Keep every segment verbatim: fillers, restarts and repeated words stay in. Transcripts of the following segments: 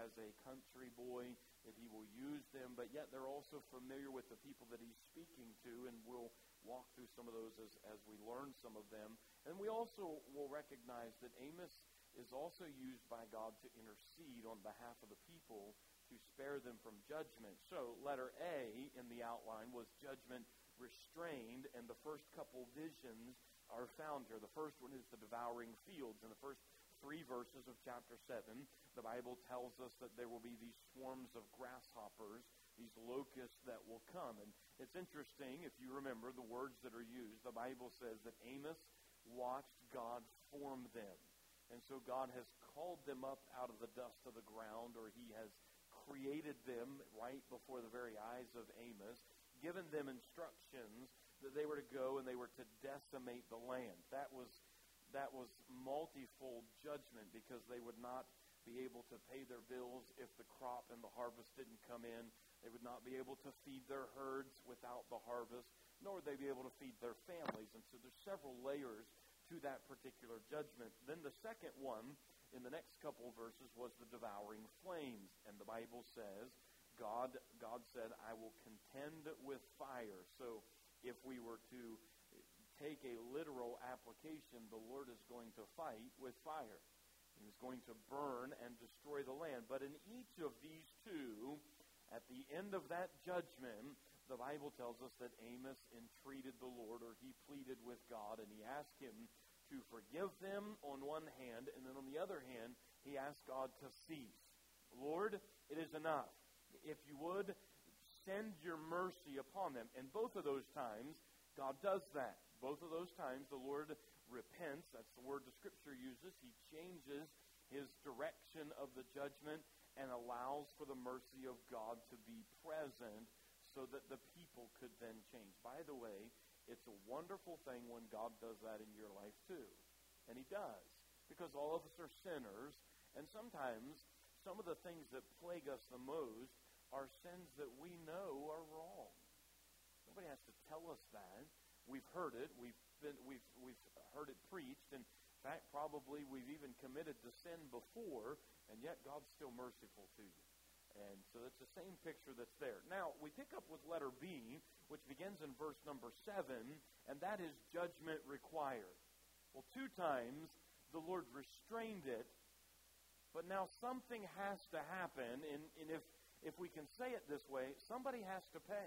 as a country boy, that he will use them, but yet they're also familiar with the people that he's speaking to, and we'll walk through some of those as, as we learn some of them. And we also will recognize that Amos is also used by God to intercede on behalf of the people to spare them from judgment. So letter A in the outline was judgment restrained, and the first couple visions are found here. The first one is the devouring fields. In the first three verses of chapter seven, the Bible tells us that there will be these swarms of grasshoppers, these locusts that will come. And it's interesting, if you remember the words that are used, the Bible says that Amos watched God form them. And so God has called them up out of the dust of the ground, or he has created them right before the very eyes of Amos, given them instructions that they were to go and they were to decimate the land. That was that was multifold judgment, because they would not be able to pay their bills if the crop and the harvest didn't come in. They would not be able to feed their herds without the harvest, nor would they be able to feed their families. And so there's several layers to that particular judgment. Then the second one, in the next couple of verses, was the devouring flames. And the Bible says, God, God said, I will contend with fire. So if we were to take a literal application, the Lord is going to fight with fire. He's going to burn and destroy the land. But in each of these two, at the end of that judgment, the Bible tells us that Amos entreated the Lord, or he pleaded with God, and he asked him to forgive them on one hand, and then on the other hand, he asked God to cease. Lord, it is enough. If you would, send your mercy upon them. And both of those times, God does that. Both of those times, the Lord repents. That's the word the Scripture uses. He changes his direction of the judgment and allows for the mercy of God to be present so that the people could then change. By the way, it's a wonderful thing when God does that in your life too. And he does. Because all of us are sinners, and sometimes some of the things that plague us the most are sins that we know are wrong. Nobody has to tell us that. We've heard it. We've been we've we've heard it preached. In fact, probably we've even committed to sin before, and yet God's still merciful to you. And so it's the same picture that's there. Now, we pick up with letter B, which begins in verse number seven, and that is judgment required. Well, two times the Lord restrained it, but now something has to happen, and, and if, if we can say it this way, somebody has to pay.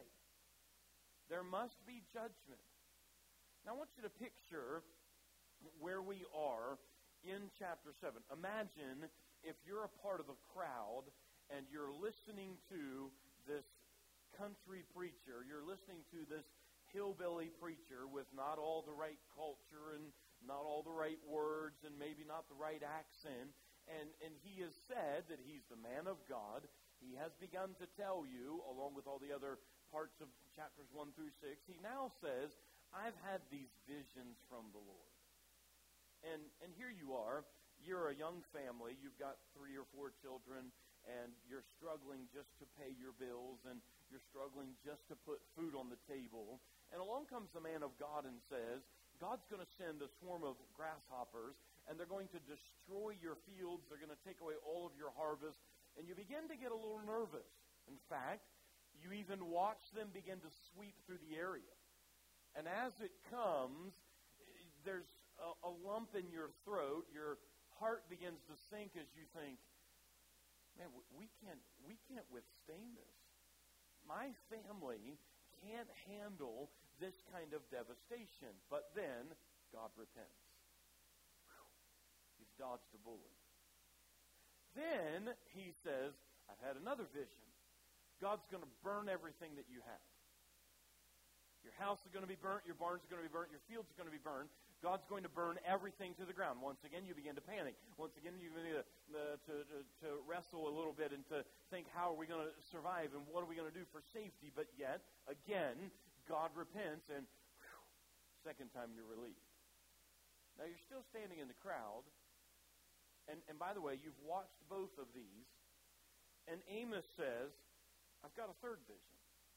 There must be judgment. Now, I want you to picture where we are in chapter seven. Imagine if you're a part of a crowd and you're listening to this country preacher, you're listening to this hillbilly preacher with not all the right culture and not all the right words and maybe not the right accent, and, and he has said that he's the man of God. He has begun to tell you, along with all the other parts of chapters one through six, he now says, I've had these visions from the Lord. And and here you are, you're a young family, you've got three or four children, and you're struggling just to pay your bills, and you're struggling just to put food on the table. And along comes the man of God and says, God's going to send a swarm of grasshoppers, and they're going to destroy your fields, they're going to take away all of your harvest, and you begin to get a little nervous. In fact, you even watch them begin to sweep through the area. And as it comes, there's a, a lump in your throat. Your heart begins to sink as you think, man, we can't, we can't withstand this. My family can't handle this kind of devastation. But then, God repents. Whew. He's dodged a bullet. Then, he says, I've had another vision. God's going to burn everything that you have. Your house is going to be burnt, your barns are going to be burnt, your fields are going to be burned. God's going to burn everything to the ground. Once again, you begin to panic. Once again, you begin to, uh, to, to, to wrestle a little bit and to think, how are we going to survive and what are we going to do for safety? But yet, again, God repents and whew, second time you're relieved. Now, you're still standing in the crowd. And, and by the way, you've watched both of these. And Amos says, I've got a third vision.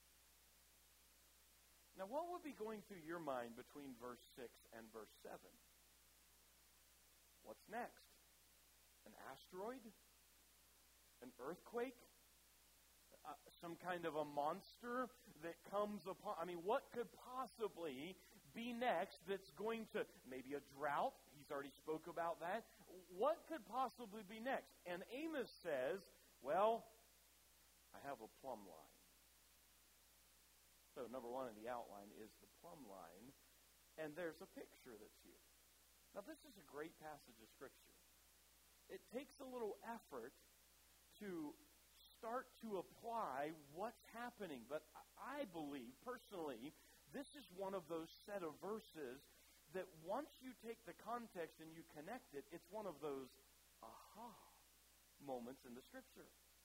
Now, what would be going through your mind between verse six and verse seven? What's next? An asteroid? An earthquake? Uh, some kind of a monster that comes upon? I mean, what could possibly be next that's going to, maybe a drought? He's already spoke about that. What could possibly be next? And Amos says, well, I have a plumb line. So number one in the outline is the plumb line, and there's a picture that's here. Now, this is a great passage of Scripture. It takes a little effort to start to apply what's happening, but I believe, personally, this is one of those set of verses that once you take the context and you connect it, it's one of those aha moments in the Scripture.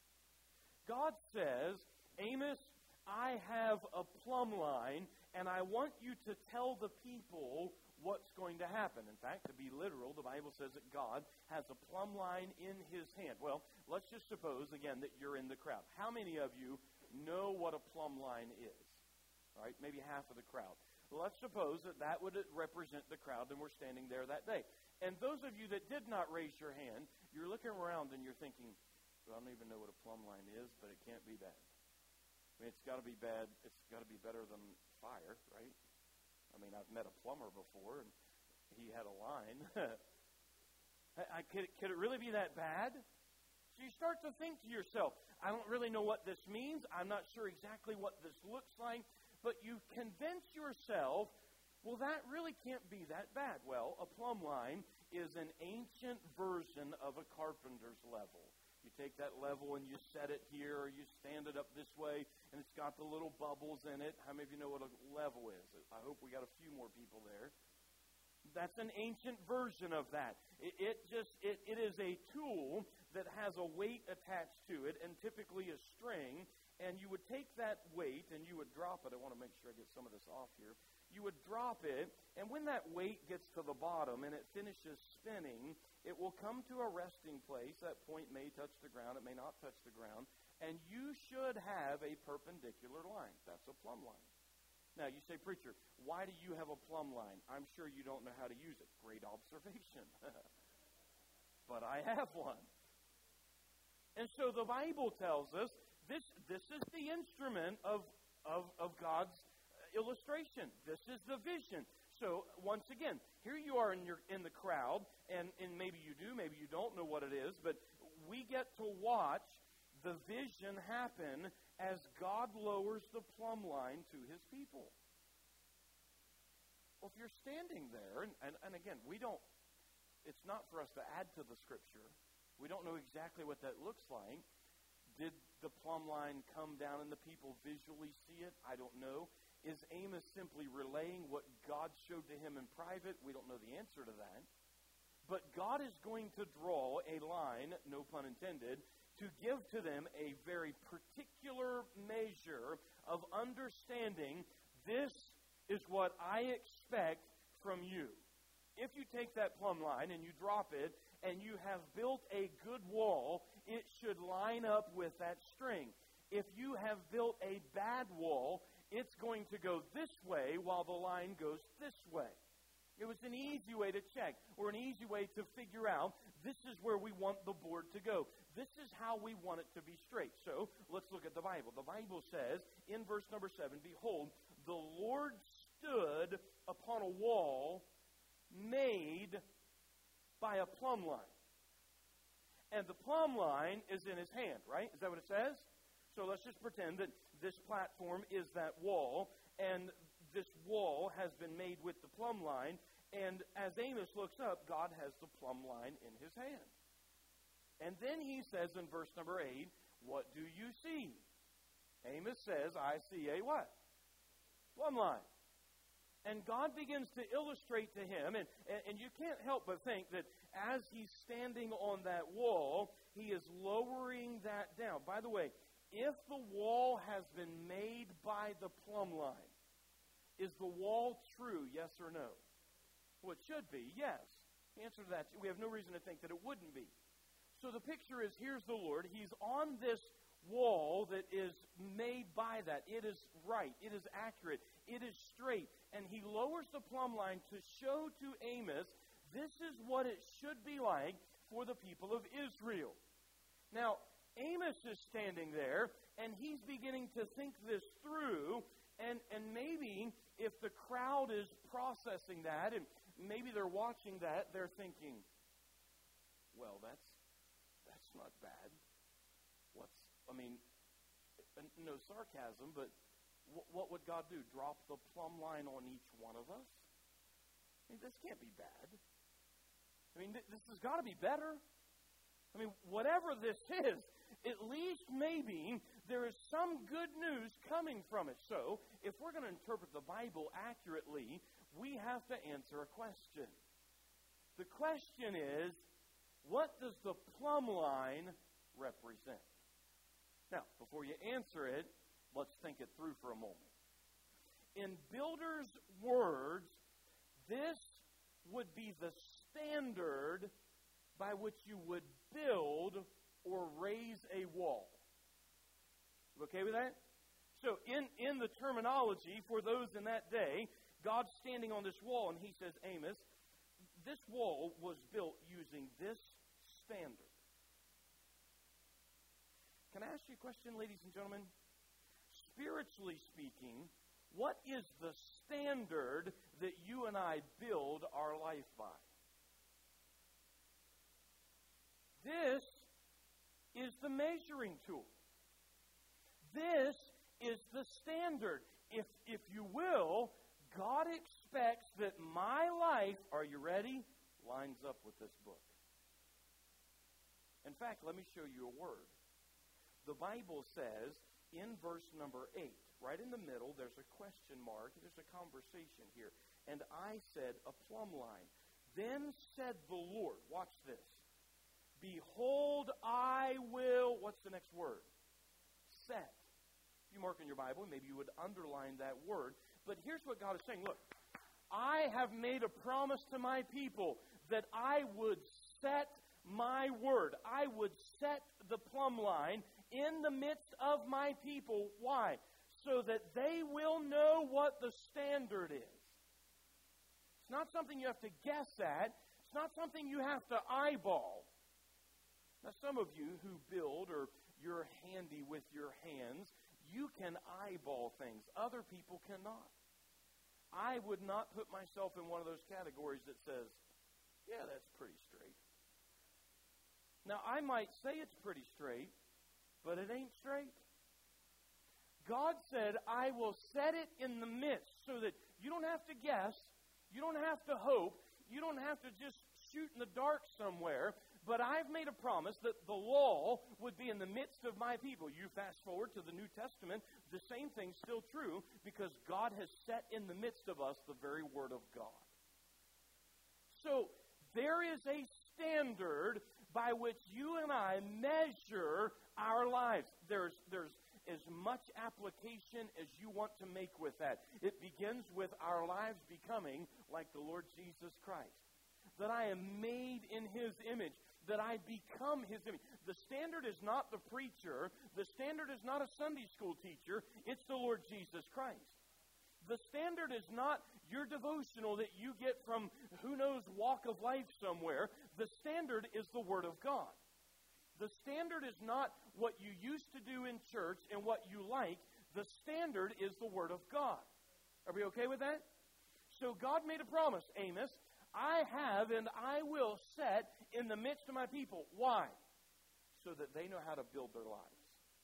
God says, Amos, I have a plumb line, and I want you to tell the people what's going to happen. In fact, to be literal, the Bible says that God has a plumb line in His hand. Well, let's just suppose, again, that you're in the crowd. How many of you know what a plumb line is? All right, maybe half of the crowd. Well, let's suppose that that would represent the crowd, and we're standing there that day. And those of you that did not raise your hand, you're looking around and you're thinking, well, I don't even know what a plumb line is, but it can't be bad. I mean, it's got to be bad. It's got to be better than fire, right? I mean, I've met a plumber before, and he had a line. I, I, could, could it really be that bad? So you start to think to yourself, I don't really know what this means. I'm not sure exactly what this looks like. But you convince yourself, well, that really can't be that bad. Well, a plumb line is an ancient version of a carpenter's level. You take that level and you set it here, or you stand it up this way, and it's got the little bubbles in it. How many of you know what a level is? I hope we got a few more people there. That's an ancient version of that. It, it just it, it is a tool that has a weight attached to it, and typically a string. And you would take that weight and you would drop it. I want to make sure I get some of this off here. You would drop it, and when that weight gets to the bottom and it finishes spinning, it will come to a resting place. That point may touch the ground. It may not touch the ground. And you should have a perpendicular line. That's a plumb line. Now, you say, preacher, why do you have a plumb line? I'm sure you don't know how to use it. Great observation. But I have one. And so the Bible tells us This this is the instrument of, of, of God's illustration. This is the vision. So, once again, here you are in your in the crowd, and, and maybe you do, maybe you don't know what it is, but we get to watch the vision happen as God lowers the plumb line to His people. Well, if you're standing there, and, and, and again, we don't, it's not for us to add to the Scripture. We don't know exactly what that looks like. Did the plumb line come down and the people visually see it? I don't know. Is Amos simply relaying what God showed to him in private? We don't know the answer to that. But God is going to draw a line, no pun intended, to give to them a very particular measure of understanding. This is what I expect from you. If you take that plumb line and you drop it, and you have built a good wall, it should line up with that string. If you have built a bad wall, it's going to go this way while the line goes this way. It was an easy way to check, or an easy way to figure out, this is where we want the board to go. This is how we want it to be straight. So, let's look at the Bible. The Bible says, in verse number seven, behold, the Lord stood upon a wall made by a plumb line. And the plumb line is in His hand, right? Is that what it says? So let's just pretend that this platform is that wall, and this wall has been made with the plumb line, and as Amos looks up, God has the plumb line in His hand. And then he says in verse number eight, what do you see? Amos says, I see a what? Plumb line. And God begins to illustrate to him, and, and, and you can't help but think that as he's standing on that wall, he is lowering that down. By the way, if the wall has been made by the plumb line, is the wall true, yes or no? Well, it should be, yes. The answer to that, we have no reason to think that it wouldn't be. So the picture is, here's the Lord. He's on this wall that is made by that. It is right. It is accurate. It is straight. And he lowers the plumb line to show to Amos, this is what it should be like for the people of Israel. Now, Amos is standing there, and he's beginning to think this through, and, and maybe if the crowd is processing that, and maybe they're watching that, they're thinking, well, that's that's not bad. What's, I mean, no sarcasm, but w- what would God do? Drop the plumb line on each one of us? I mean, this can't be bad. I mean, th- this has got to be better. I mean, whatever this is, at least maybe there is some good news coming from it. So, if we're going to interpret the Bible accurately, we have to answer a question. The question is, what does the plumb line represent? Now, before you answer it, let's think it through for a moment. In builders' words, this would be the standard by which you would build or raise a wall. You okay with that? So, in, in the terminology for those in that day, God's standing on this wall, and he says, Amos, this wall was built using this standard. Can I ask you a question, ladies and gentlemen? Spiritually speaking, what is the standard that you and I build our life by? This is the measuring tool. This is the standard. If, if you will, God expects that my life, are you ready, lines up with this book. In fact, let me show you a word. The Bible says in verse number eight, right in the middle, there's a question mark. There's a conversation here. And I said, a plumb line. Then said the Lord, watch this. Behold, I will, what's the next word? Set. If you mark in your Bible, maybe you would underline that word. But here's what God is saying. Look, I have made a promise to my people that I would set my word. I would set the plumb line in the midst of my people. Why? So that they will know what the standard is. It's not something you have to guess at. It's not something you have to eyeball. Now, some of you who build or you're handy with your hands, you can eyeball things. Other people cannot. I would not put myself in one of those categories that says, yeah, that's pretty straight. Now, I might say it's pretty straight, but it ain't straight. God said, I will set it in the midst so that you don't have to guess, you don't have to hope, you don't have to just shoot in the dark somewhere, but I've made a promise that the law would be in the midst of my people. You fast forward to the New Testament, the same thing's still true because God has set in the midst of us the very Word of God. So, there is a standard by which you and I measure our lives. There's, there's as much application as you want to make with that. It begins with our lives becoming like the Lord Jesus Christ. That I am made in His image. That I become His image. The standard is not the preacher. The standard is not a Sunday school teacher. It's the Lord Jesus Christ. The standard is not your devotional that you get from who knows walk of life somewhere. The standard is the Word of God. The standard is not what you used to do in church and what you like. The standard is the Word of God. Are we okay with that? So God made a promise, Amos. I have and I will set in the midst of my people. Why? So that they know how to build their lives.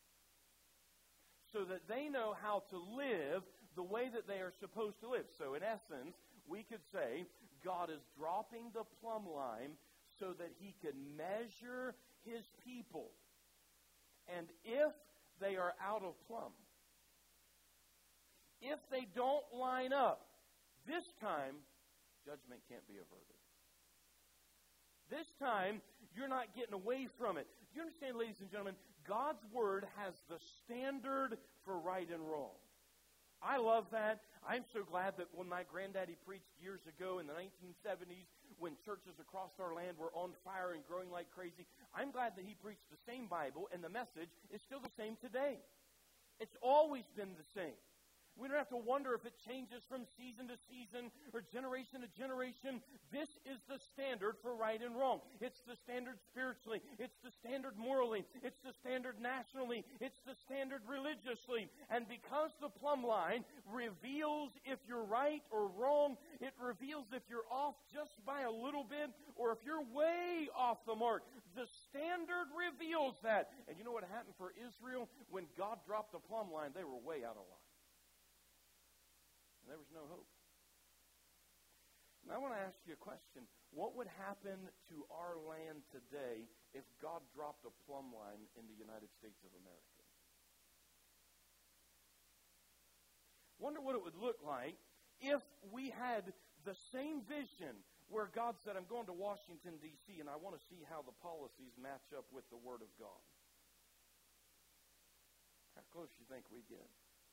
So that they know how to live the way that they are supposed to live. So in essence, we could say God is dropping the plumb line so that He can measure His people. And if they are out of plumb, if they don't line up, this time, judgment can't be averted. This time, you're not getting away from it. Do you understand, ladies and gentlemen, God's Word has the standard for right and wrong. I love that. I'm so glad that when my granddaddy preached years ago in the nineteen seventies, when churches across our land were on fire and growing like crazy, I'm glad that he preached the same Bible, and the message is still the same today. It's always been the same. We don't have to wonder if it changes from season to season or generation to generation. This is the standard for right and wrong. It's the standard spiritually. It's the standard morally. It's the standard nationally. It's the standard religiously. And because the plumb line reveals if you're right or wrong, it reveals if you're off just by a little bit or if you're way off the mark. The standard reveals that. And you know what happened for Israel? When God dropped the plumb line, they were way out of line. There was no hope. Now I want to ask you a question. What would happen to our land today if God dropped a plumb line in the United States of America? Wonder what it would look like if we had the same vision where God said, I'm going to Washington, D C, and I want to see how the policies match up with the Word of God. How close do you think we get?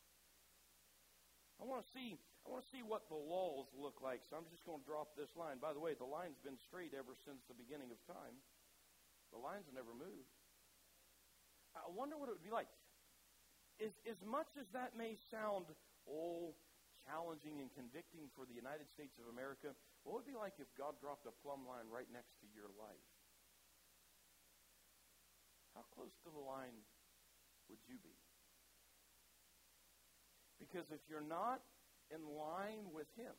I want to see I want to see what the laws look like, so I'm just going to drop this line. By the way, the line's been straight ever since the beginning of time. The lines have never moved. I wonder what it would be like. As, as much as that may sound, oh, challenging and convicting for the United States of America, what would it be like if God dropped a plumb line right next to your life? How close to the line would you be? Because if you're not in line with Him,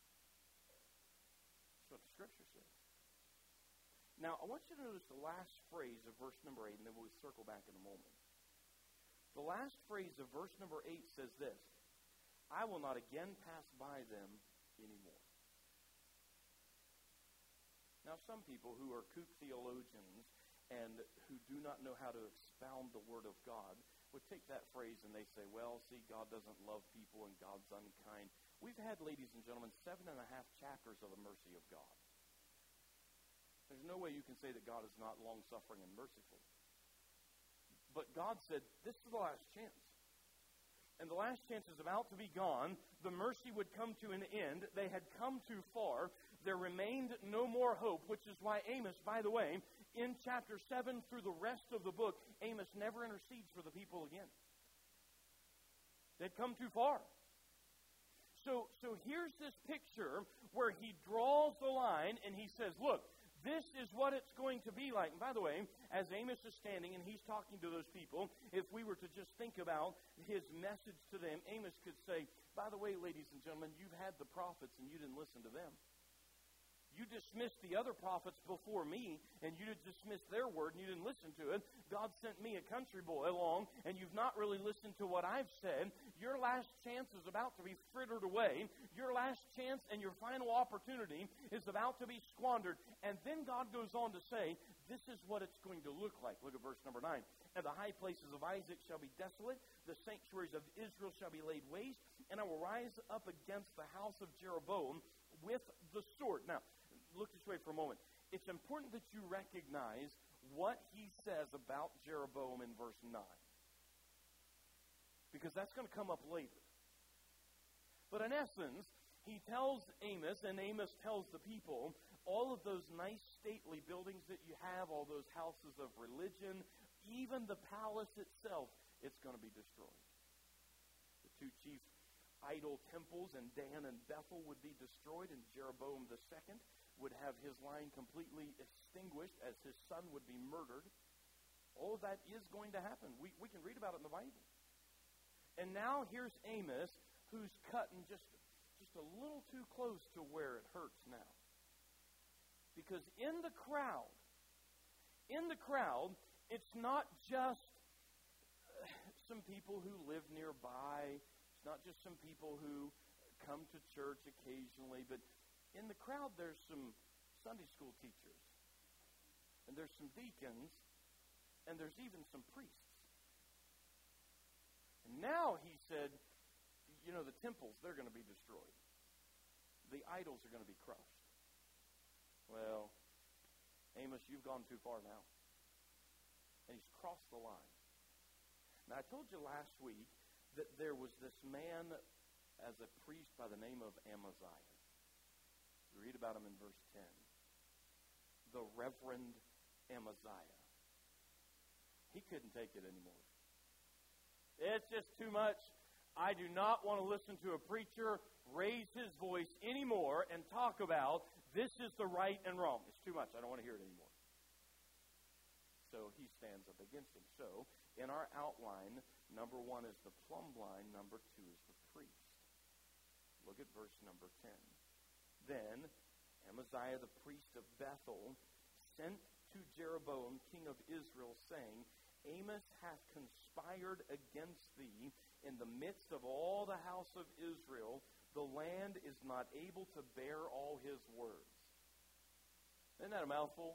that's what the Scripture says. Now, I want you to notice the last phrase of verse number eight, and then we'll circle back in a moment. The last phrase of verse number eight says this, I will not again pass by them anymore. Now, some people who are kook theologians and who do not know how to expound the Word of God would take that phrase and they say, well, see, God doesn't love people and God's unkind. We've had, ladies and gentlemen, seven and a half chapters of the mercy of God. There's no way you can say that God is not long-suffering and merciful. But God said, this is the last chance. And the last chance is about to be gone. The mercy would come to an end. They had come too far. There remained no more hope, which is why Amos, by the way, in chapter seven through the rest of the book, Amos never intercedes for the people again. They'd come too far. So, so here's this picture where he draws the line and he says, look, this is what it's going to be like. And by the way, as Amos is standing and he's talking to those people, if we were to just think about his message to them, Amos could say, by the way, ladies and gentlemen, you've had the prophets and you didn't listen to them. You dismissed the other prophets before me, and you dismissed their word, and you didn't listen to it. God sent me a country boy along, and you've not really listened to what I've said. Your last chance is about to be frittered away. Your last chance and your final opportunity is about to be squandered. And then God goes on to say, this is what it's going to look like. Look at verse number nine. And the high places of Isaac shall be desolate. The sanctuaries of Israel shall be laid waste. And I will rise up against the house of Jeroboam with the sword. Now, look this way for a moment. It's important that you recognize what he says about Jeroboam in verse nine. Because that's going to come up later. But in essence, he tells Amos, and Amos tells the people, all of those nice stately buildings that you have, all those houses of religion, even the palace itself, it's going to be destroyed. The two chief idol temples in Dan and Bethel would be destroyed, and Jeroboam the second would have his line completely extinguished as his son would be murdered. All of that is going to happen. We, we can read about it in the Bible. And now here's Amos, who's cutting just, just a little too close to where it hurts now. Because in the crowd, in the crowd, it's not just some people who live nearby. It's not just some people who come to church occasionally, but in the crowd, there's some Sunday school teachers, and there's some deacons, and there's even some priests. And now he said, you know, the temples, they're going to be destroyed. The idols are going to be crushed. Well, Amos, you've gone too far now. And he's crossed the line. Now, I told you last week that there was this man as a priest by the name of Amaziah. You read about him in verse ten. The Reverend Amaziah. He couldn't take it anymore. It's just too much. I do not want to listen to a preacher raise his voice anymore and talk about this is the right and wrong. It's too much. I don't want to hear it anymore. So he stands up against him. So in our outline, number one is the plumb line. Number two is the priest. Look at verse number ten. Then Amaziah the priest of Bethel sent to Jeroboam king of Israel, saying, Amos hath conspired against thee in the midst of all the house of Israel. The land is not able to bear all his words. Isn't that a mouthful?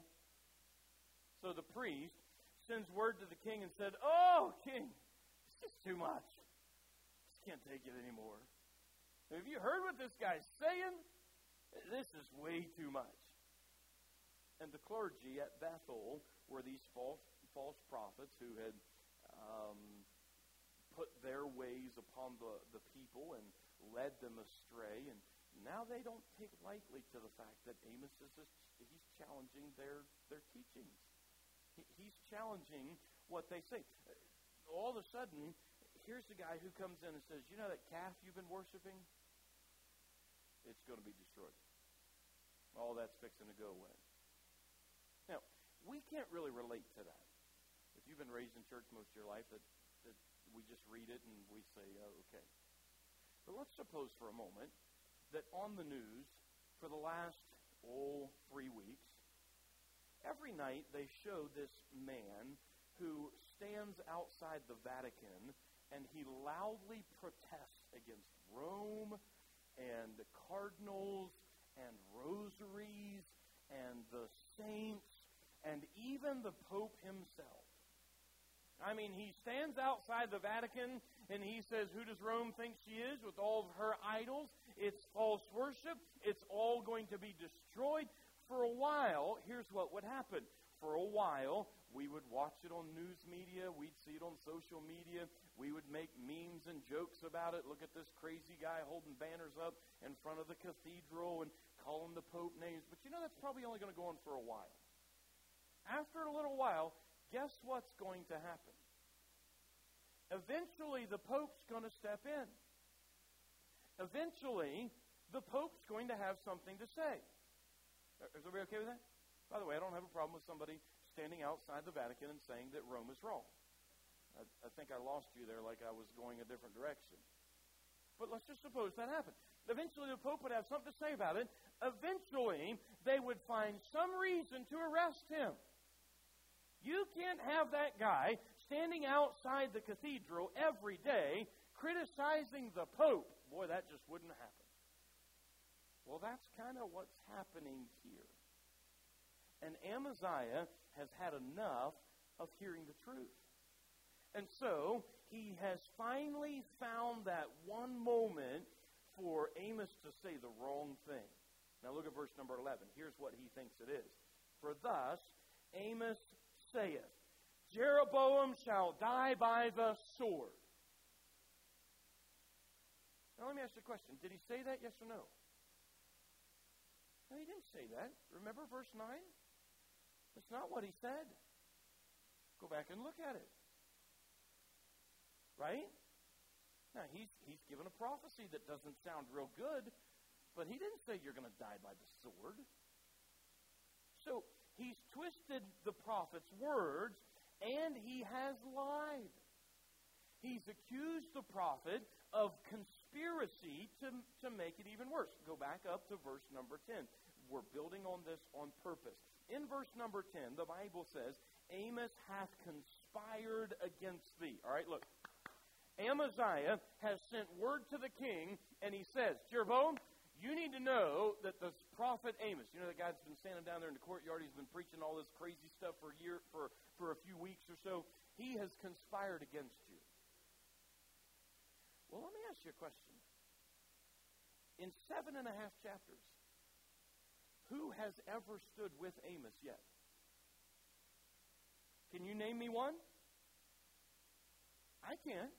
So the priest sends word to the king and said, Oh, king, it's just too much. Just can't take it anymore. Have you heard what this guy's saying? This is way too much. And the clergy at Bethel were these false false prophets who had um, put their ways upon the, the people and led them astray. And now they don't take lightly to the fact that Amos is just, he's challenging their, their teachings. He, he's challenging what they say. All of a sudden, here's the guy who comes in and says, you know that calf you've been worshiping? It's going to be destroyed. All that's fixing to go away. Now, we can't really relate to that. If you've been raised in church most of your life, that, that we just read it and we say, oh, okay. But let's suppose for a moment that on the news for the last, oh, three weeks, every night they show this man who stands outside the Vatican and he loudly protests against Rome and the cardinals and rosaries and the saints and even the Pope himself. I mean, he stands outside the Vatican and he says, who does Rome think she is with all of her idols? It's false worship. It's all going to be destroyed. For a while, here's what would happen. For a while, we would watch it on news media. We'd see it on social media. We would make memes and jokes about it. Look at this crazy guy holding banners up in front of the cathedral and calling the Pope names. But you know, that's probably only going to go on for a while. After a little while, guess what's going to happen? Eventually, the Pope's going to step in. Eventually, the Pope's going to have something to say. Is everybody okay with that? By the way, I don't have a problem with somebody standing outside the Vatican and saying that Rome is wrong. I, I think I lost you there like I was going a different direction. But let's just suppose that happened. Eventually, the Pope would have something to say about it. Eventually, they would find some reason to arrest him. You can't have that guy standing outside the cathedral every day criticizing the Pope. Boy, that just wouldn't happen. Well, that's kind of what's happening here. And Amaziah has had enough of hearing the truth. And so, he has finally found that one moment for Amos to say the wrong thing. Now look at verse number eleven. Here's what he thinks it is. For thus Amos saith, Jeroboam shall die by the sword. Now let me ask you a question. Did he say that, yes or no? No, he didn't say that. Remember verse nine? That's not what he said. Go back and look at it. Right? Now, he's, he's given a prophecy that doesn't sound real good, but he didn't say you're going to die by the sword. So, he's twisted the prophet's words, and he has lied. He's accused the prophet of conspiracy to, to make it even worse. Go back up to verse number ten. We're building on this on purpose. In verse number ten, the Bible says, Amos hath conspired against thee. All right, look. Amaziah has sent word to the king, and he says, Jeroboam, you need to know that the prophet Amos, you know the guy that's been standing down there in the courtyard, he's been preaching all this crazy stuff for a year, for, for a few weeks or so, he has conspired against you. Well, let me ask you a question. In seven and a half chapters, who has ever stood with Amos yet? Can you name me one? I can't.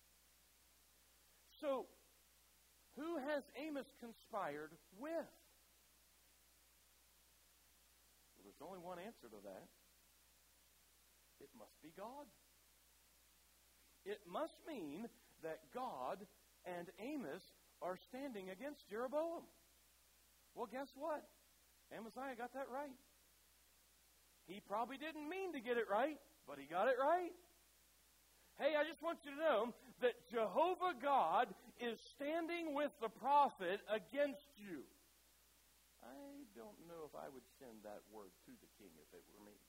So, who has Amos conspired with? Well, there's only one answer to that. It must be God. It must mean that God and Amos are standing against Jeroboam. Well, guess what? Amaziah got that right. He probably didn't mean to get it right, but he got it right. Hey, I just want you to know that Jehovah God is standing with the prophet against you. I don't know if I would send that word to the king if it were me.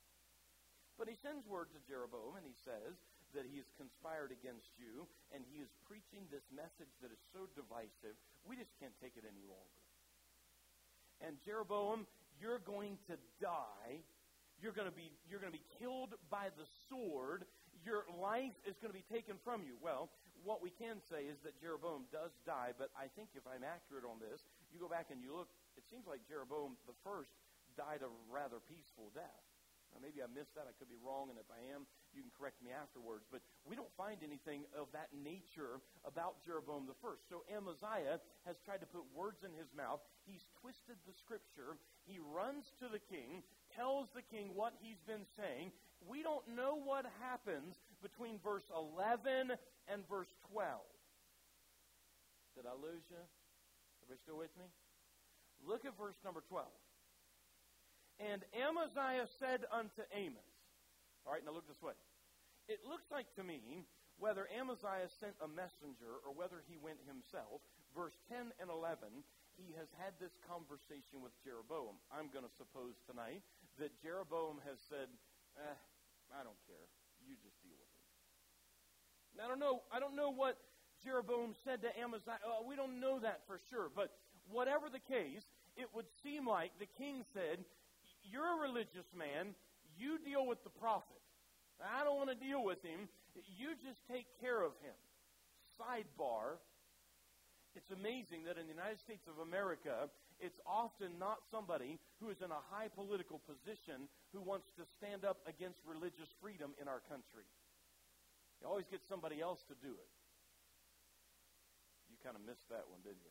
But he sends word to Jeroboam, and he says that he has conspired against you, and he is preaching this message that is so divisive, we just can't take it any longer. And Jeroboam, you're going to die. You're going to be you're going to be killed by the sword. Your life is going to be taken from you. Well, what we can say is that Jeroboam does die, but I think if I'm accurate on this, you go back and you look, it seems like Jeroboam the first died a rather peaceful death. Now, maybe I missed that. I could be wrong, and if I am, you can correct me afterwards. But we don't find anything of that nature about Jeroboam the first. So Amaziah has tried to put words in his mouth. He's twisted the Scripture. He runs to the king, tells the king what he's been saying. We don't know what happens between verse eleven and verse twelve. Did I lose you? Everybody still with me? Look at verse number twelve. And Amaziah said unto Amos. All right, now look this way. It looks like to me, whether Amaziah sent a messenger or whether he went himself, verse ten and eleven, he has had this conversation with Jeroboam. I'm going to suppose tonight that Jeroboam has said, eh, I don't care. You just deal with it. Now, I don't know, I don't know what Jeroboam said to Amaziah. Uh, we don't know that for sure. But whatever the case, it would seem like the king said, you're a religious man. You deal with the prophet. I don't want to deal with him. You just take care of him. Sidebar. It's amazing that in the United States of America, it's often not somebody who is in a high political position who wants to stand up against religious freedom in our country. You always get somebody else to do it. You kind of missed that one, didn't you?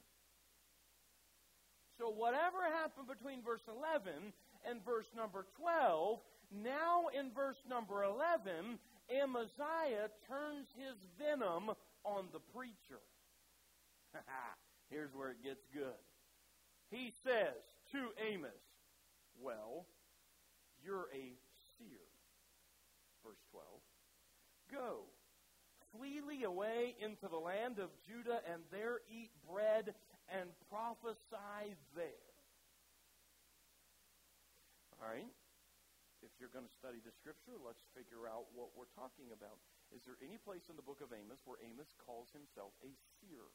So whatever happened between verse eleven and verse number twelve, now in verse number eleven, Amaziah turns his venom on the preacher. Here's where it gets good. He says to Amos, well, you're a seer. Verse twelve. Go, freely away into the land of Judah, and there eat bread and prophesy there. All right. If you're going to study the Scripture, let's figure out what we're talking about. Is there any place in the book of Amos where Amos calls himself a seer?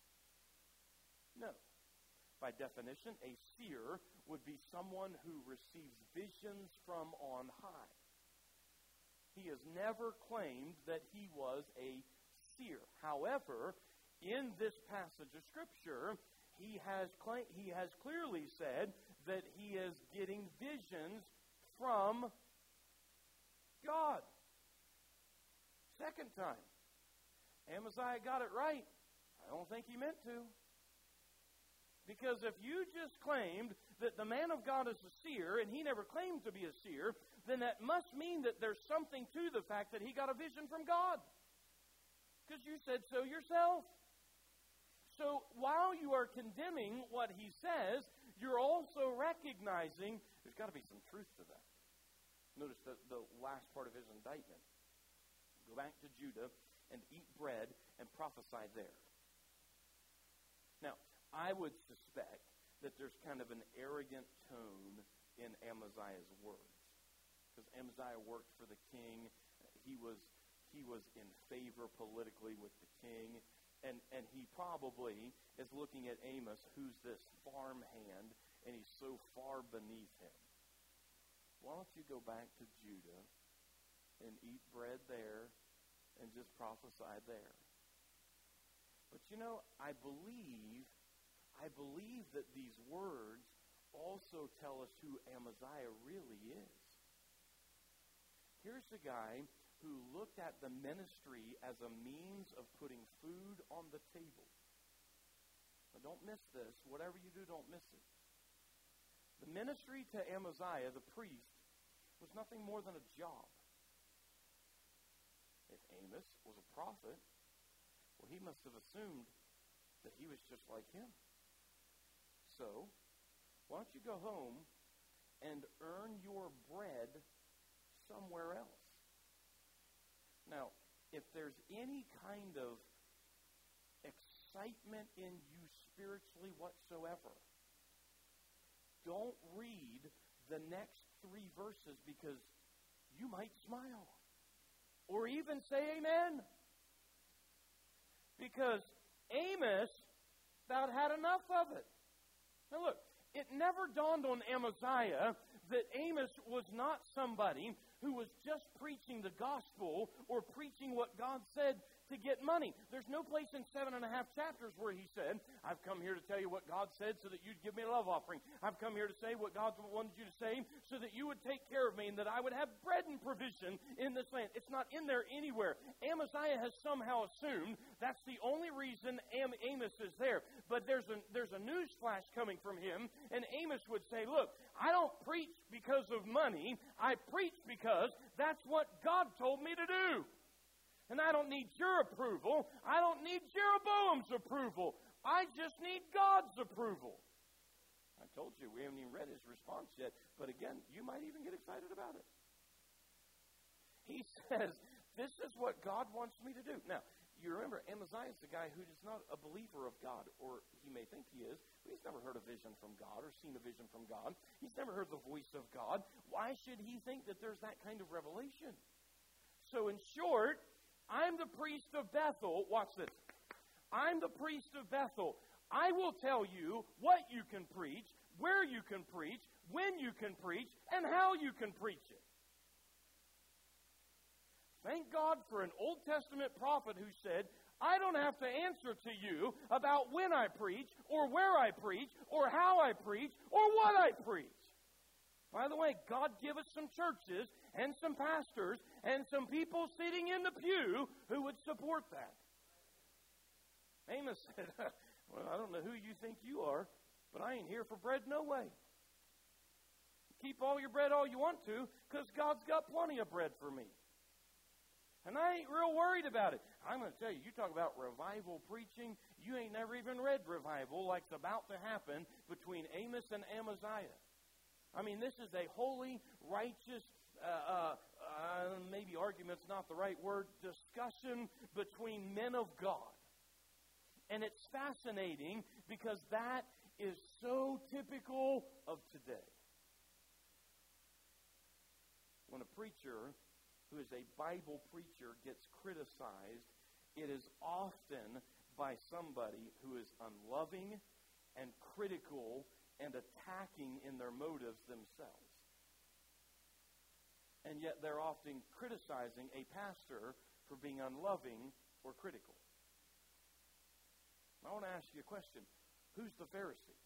No. By definition, a seer would be someone who receives visions from on high. He has never claimed that he was a seer. However, in this passage of Scripture, he has claim, he has clearly said that he is getting visions from God. Second time, Amaziah got it right. I don't think he meant to. Because if you just claimed that the man of God is a seer, and he never claimed to be a seer, then that must mean that there's something to the fact that he got a vision from God. Because you said so yourself. So while you are condemning what he says, you're also recognizing there's got to be some truth to that. Notice the, the last part of his indictment. Go back to Judah and eat bread and prophesy there. Now, I would suspect that there's kind of an arrogant tone in Amaziah's words. Because Amaziah worked for the king. He was, he was in favor politically with the king. And, and he probably is looking at Amos, who's this farmhand, and he's so far beneath him. Why don't you go back to Judah and eat bread there and just prophesy there? But you know, I believe, I believe that these words also tell us who Amaziah really is. Here's a guy who looked at the ministry as a means of putting food on the table. Now, don't miss this. Whatever you do, don't miss it. The ministry to Amaziah, the priest, was nothing more than a job. If Amos was a prophet, Well, he must have assumed that he was just like him. So, why don't you go home and earn your bread somewhere else? Now, if there's any kind of excitement in you spiritually whatsoever, don't read the next three verses, because you might smile or even say amen. Because Amos about had enough of it. Now look, it never dawned on Amaziah that Amos was not somebody who was just preaching the gospel or preaching what God said to get money. There's no place in seven and a half chapters where he said, I've come here to tell you what God said so that you'd give me a love offering. I've come here to say what God wanted you to say so that you would take care of me and that I would have bread and provision in this land. It's not in there anywhere. Amaziah has somehow assumed that's the only reason Am- Amos is there. But there's a, there's a news flash coming from him, and Amos would say, look, I don't preach because of money. I preach because that's what God told me to do. And I don't need your approval. I don't need Jeroboam's approval. I just need God's approval. I told you, we haven't even read his response yet. But again, you might even get excited about it. He says, this is what God wants me to do. Now, you remember, Amaziah is the guy who is not a believer of God, or he may think he is, but he's never heard a vision from God or seen a vision from God. He's never heard the voice of God. Why should he think that there's that kind of revelation? So in short, I'm the priest of Bethel. Watch this. I'm the priest of Bethel. I will tell you what you can preach, where you can preach, when you can preach, and how you can preach it. Thank God for an Old Testament prophet who said, I don't have to answer to you about when I preach, or where I preach, or how I preach, or what I preach. By the way, God give us some churches and some pastors and some people sitting in the pew who would support that. Amos said, well, I don't know who you think you are, but I ain't here for bread no way. Keep all your bread all you want to, because God's got plenty of bread for me. And I ain't real worried about it. I'm going to tell you, you talk about revival preaching, you ain't never even read revival like's about to happen between Amos and Amaziah. I mean, this is a holy, righteous, uh, uh, uh, maybe argument's not the right word, discussion between men of God. And it's fascinating because that is so typical of today. When a preacher who is a Bible preacher gets criticized, it is often by somebody who is unloving and critical and attacking in their motives themselves. And yet they're often criticizing a pastor for being unloving or critical. I want to ask you a question. Who's the Pharisee?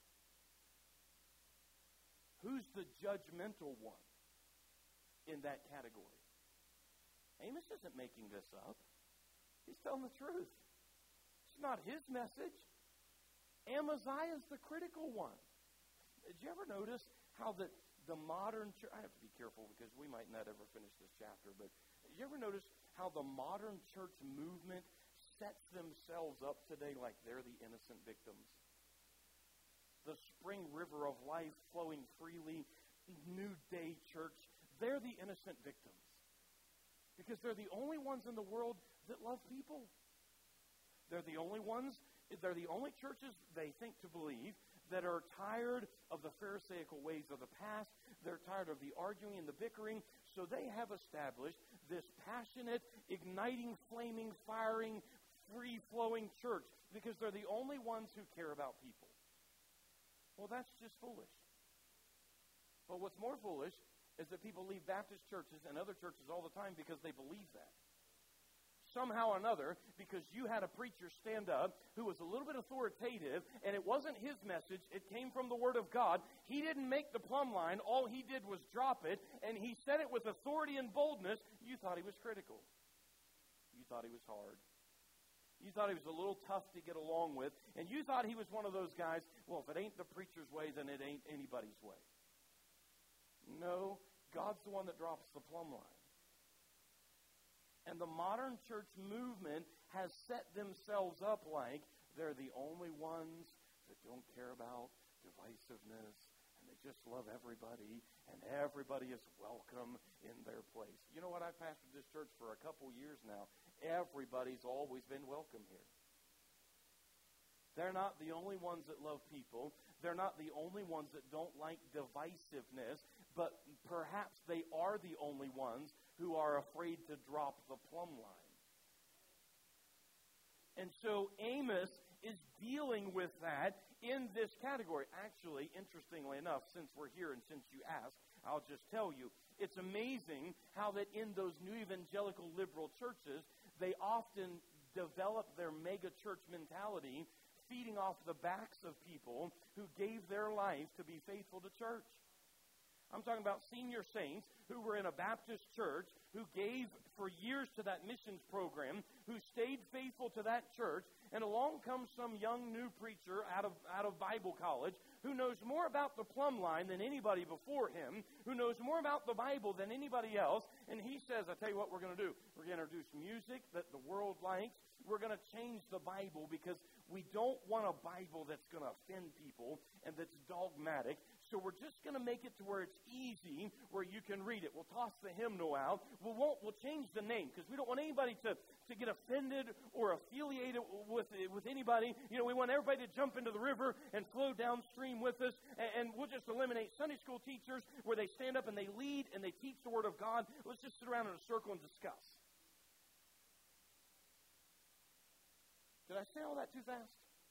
Who's the judgmental one in that category? Amos isn't making this up. He's telling the truth. It's not his message. Amaziah is the critical one. Did you ever notice how the, the modern church, I have to be careful because we might not ever finish this chapter, but did you ever notice how the modern church movement sets themselves up today like they're the innocent victims? The spring river of life flowing freely, New Day church, they're the innocent victims. Because they're the only ones in the world that love people. They're the only ones, they're the only churches they think to believe that are tired of the Pharisaical ways of the past. They're tired of the arguing and the bickering. So they have established this passionate, igniting, flaming, firing, free-flowing church because they're the only ones who care about people. Well, that's just foolish. But what's more foolish is that people leave Baptist churches and other churches all the time because they believe that. Somehow or another, because you had a preacher stand up who was a little bit authoritative, and it wasn't his message, it came from the Word of God. He didn't make the plumb line. All he did was drop it, and he said it with authority and boldness. You thought he was critical. You thought he was hard. You thought he was a little tough to get along with, and you thought he was one of those guys, well, if it ain't the preacher's way, then it ain't anybody's way. No, God's the one that drops the plumb line. And the modern church movement has set themselves up like they're the only ones that don't care about divisiveness, and they just love everybody, and everybody is welcome in their place. You know what? I've pastored this church for a couple years now. Everybody's always been welcome here. They're not the only ones that love people. They're not the only ones that don't like divisiveness, but perhaps they are the only ones who are afraid to drop the plumb line. And so Amos is dealing with that in this category. Actually, interestingly enough, since we're here and since you asked, I'll just tell you, it's amazing how that in those new evangelical liberal churches, they often develop their mega church mentality feeding off the backs of people who gave their life to be faithful to church. I'm talking about senior saints who were in a Baptist church, who gave for years to that missions program, who stayed faithful to that church, and along comes some young new preacher out of, out of Bible college who knows more about the plumb line than anybody before him, who knows more about the Bible than anybody else, and he says, I tell you what we're going to do. We're going to introduce music that the world likes. We're going to change the Bible because we don't want a Bible that's going to offend people and that's dogmatic. So we're just going to make it to where it's easy, where you can read it. We'll toss the hymnal out. We'll, won't, we'll change the name because we don't want anybody to, to get offended or affiliated with, with anybody. You know, we want everybody to jump into the river and flow downstream with us. And, and we'll just eliminate Sunday school teachers where they stand up and they lead and they teach the Word of God. Let's just sit around in a circle and discuss. Did I say all that too fast?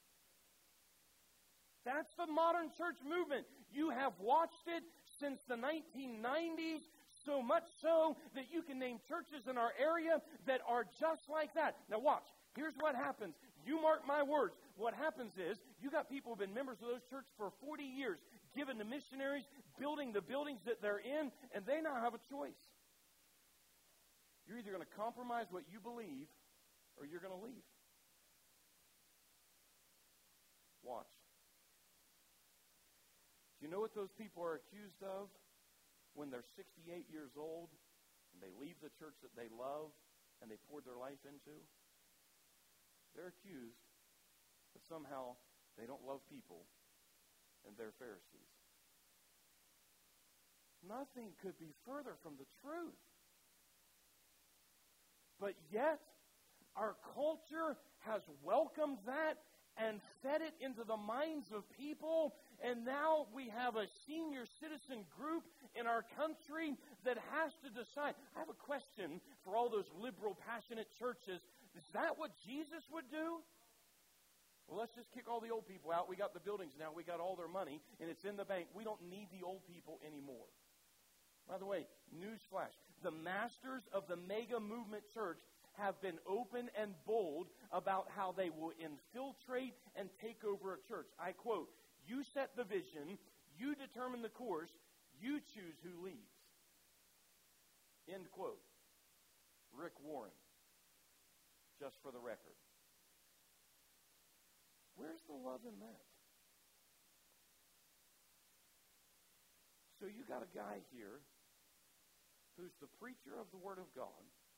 That's the modern church movement. You have watched it since the nineteen nineties, so much so that you can name churches in our area that are just like that. Now watch. Here's what happens. You mark my words. What happens is you got people who have been members of those churches for forty years, given to missionaries, building the buildings that they're in, and they now have a choice. You're either going to compromise what you believe or you're going to leave. Watch. Do you know what those people are accused of when they're sixty-eight years old and they leave the church that they love and they poured their life into? They're accused that somehow they don't love people and they're Pharisees. Nothing could be further from the truth. But yet, our culture has welcomed that and fed it into the minds of people, and now we have a senior citizen group in our country that has to decide. I have a question for all those liberal, passionate churches. Is that what Jesus would do? Well, let's just kick all the old people out. We got the buildings now. We got all their money, and it's in the bank. We don't need the old people anymore. By the way, newsflash, the masters of the mega movement church have been open and bold about how they will infiltrate and take over a church. I quote, you set the vision, you determine the course, you choose who leads. End quote. Rick Warren, just for the record. Where's the love in that? So you got a guy here who's the preacher of the Word of God,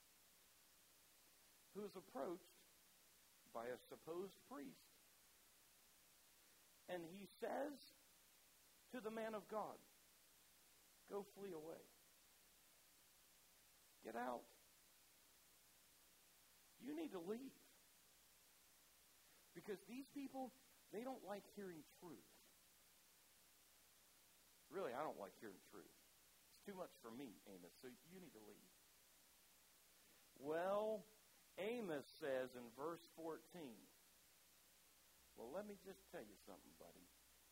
who is approached by a supposed priest. And he says to the man of God, go flee away. Get out. You need to leave. Because these people, they don't like hearing truth. Really, I don't like hearing truth. It's too much for me, Amos, so you need to leave. Well, Amos says in verse fourteen, well, let me just tell you something, buddy.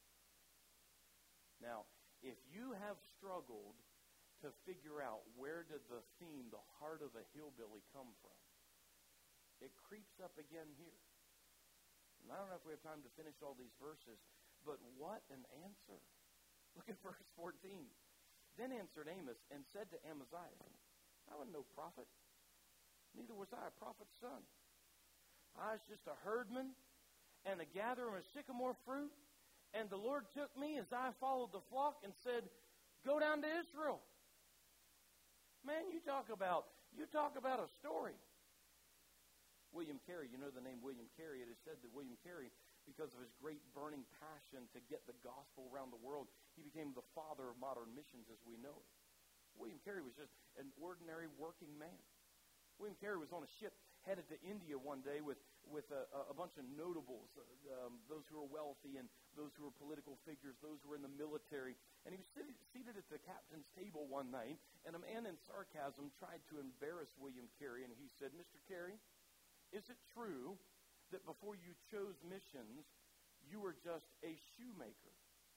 Now, if you have struggled to figure out where did the theme, the heart of a hillbilly, come from, it creeps up again here. And I don't know if we have time to finish all these verses, but what an answer. Look at verse fourteen. Then answered Amos and said to Amaziah, I was no prophet. Neither was I a prophet's son. I was just a herdman and a gatherer of sycamore fruit. And the Lord took me as I followed the flock and said, go down to Israel. Man, you talk about You talk about a story. William Carey, you know the name William Carey. It is said that William Carey, because of his great burning passion to get the gospel around the world, he became the father of modern missions as we know it. William Carey was just an ordinary working man. William Carey was on a ship headed to India one day with, with a, a bunch of notables, uh, um, those who were wealthy and those who were political figures, those who were in the military. And he was seated, seated at the captain's table one night, and a man in sarcasm tried to embarrass William Carey, and he said, "Mister Carey, is it true that before you chose missions, you were just a shoemaker?"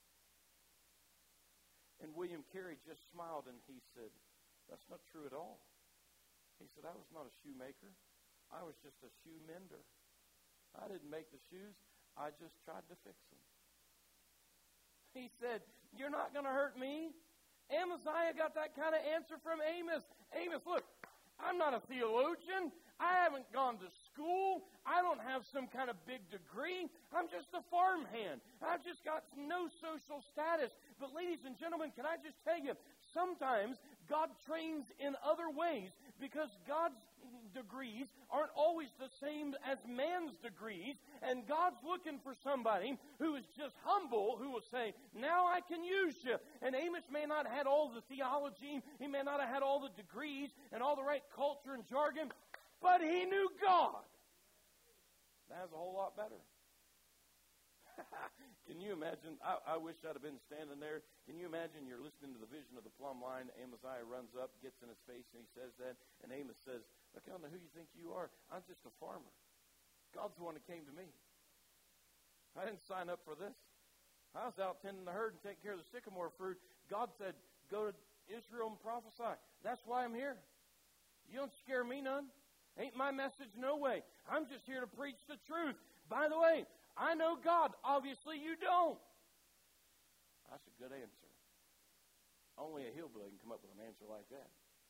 And William Carey just smiled and he said, "That's not true at all." He said, "I was not a shoemaker. I was just a shoe mender. I didn't make the shoes. I just tried to fix them." He said, "You're not going to hurt me." Amaziah got that kind of answer from Amos. Amos, look, I'm not a theologian. I haven't gone to school. I don't have some kind of big degree. I'm just a farmhand. I've just got no social status. But ladies and gentlemen, can I just tell you, sometimes God trains in other ways because God's degrees aren't always the same as man's degrees. And God's looking for somebody who is just humble, who will say, "Now I can use you." And Amos may not have had all the theology. He may not have had all the degrees and all the right culture and jargon. But he knew God. That's a whole lot better. Can you imagine? I, I wish I'd have been standing there. Can you imagine you're listening to the vision of the plumb line? Amaziah runs up, gets in his face, and he says that. And Amos says, "Look, I don't know who you think you are. I'm just a farmer. God's the one that came to me. I didn't sign up for this. I was out tending the herd and taking care of the sycamore fruit. God said, go to Israel and prophesy. That's why I'm here. You don't scare me none. Ain't my message no way. I'm just here to preach the truth. By the way, I know God. Obviously you don't." That's a good answer. Only a hillbilly can come up with an answer like that.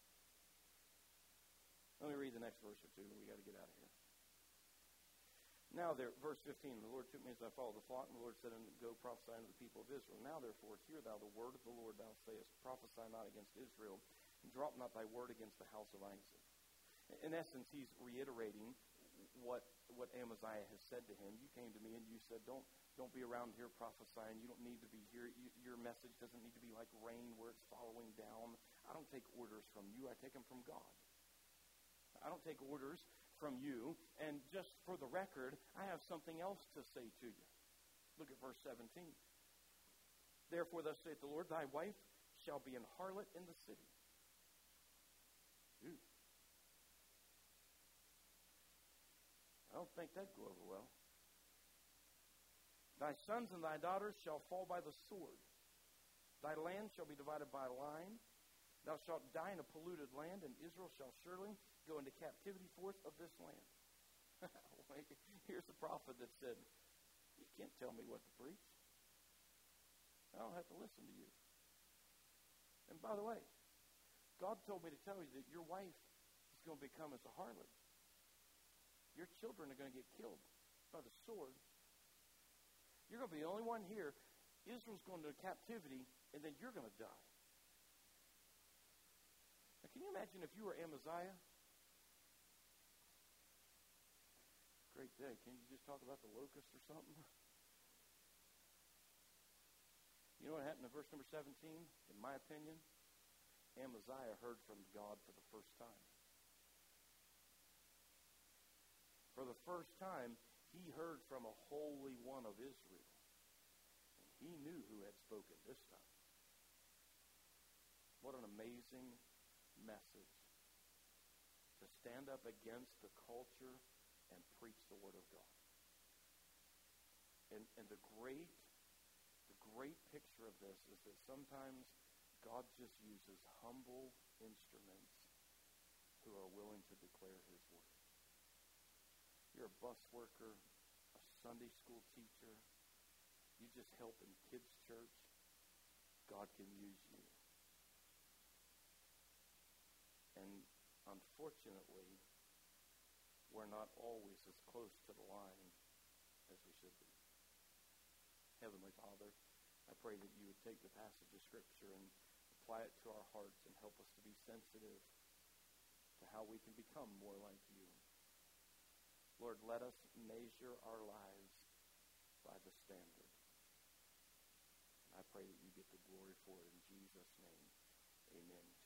Let me read the next verse or two. We got to get out of here. Now there, verse fifteen, "The Lord took me as I followed the flock, and the Lord said, Go prophesy unto the people of Israel. Now therefore, hear thou the word of the Lord, thou sayest, Prophesy not against Israel, and drop not thy word against the house of Isaac." In essence, he's reiterating what what Amaziah has said to him. You came to me and you said, don't don't be around here prophesying. You don't need to be here. You, your message doesn't need to be like rain where it's following down. I don't take orders from you. I take them from God. I don't take orders from you. And just for the record, I have something else to say to you. Look at verse seventeen. "Therefore thus saith the Lord, thy wife shall be an harlot in the city." Ooh. I don't think that'd go over well. "Thy sons and thy daughters shall fall by the sword. Thy land shall be divided by line. Thou shalt die in a polluted land, and Israel shall surely go into captivity forth of this land." Here's the prophet that said, "You can't tell me what to preach. I don't have to listen to you. And by the way, God told me to tell you that your wife is going to become as a harlot. Your children are going to get killed by the sword. You're going to be the only one here. Israel's going to captivity, and then you're going to die." Now, can you imagine if you were Amaziah? Great day. Can you just talk about the locust or something? You know what happened in verse number seventeen? In my opinion, Amaziah heard from God for the first time. For the first time, he heard from a Holy One of Israel. And he knew who had spoken this time. What an amazing message. To stand up against the culture and preach the Word of God. And, and the great, the great picture of this is that sometimes God just uses humble instruments who are willing to declare His Word. You're a bus worker, a Sunday school teacher. You just help in kids' church. God can use you. And unfortunately, we're not always as close to the line as we should be. Heavenly Father, I pray that you would take the passage of Scripture and apply it to our hearts and help us to be sensitive to how we can become more like you. Lord, let us measure our lives by the standard. I pray that you get the glory for it in Jesus' name. Amen.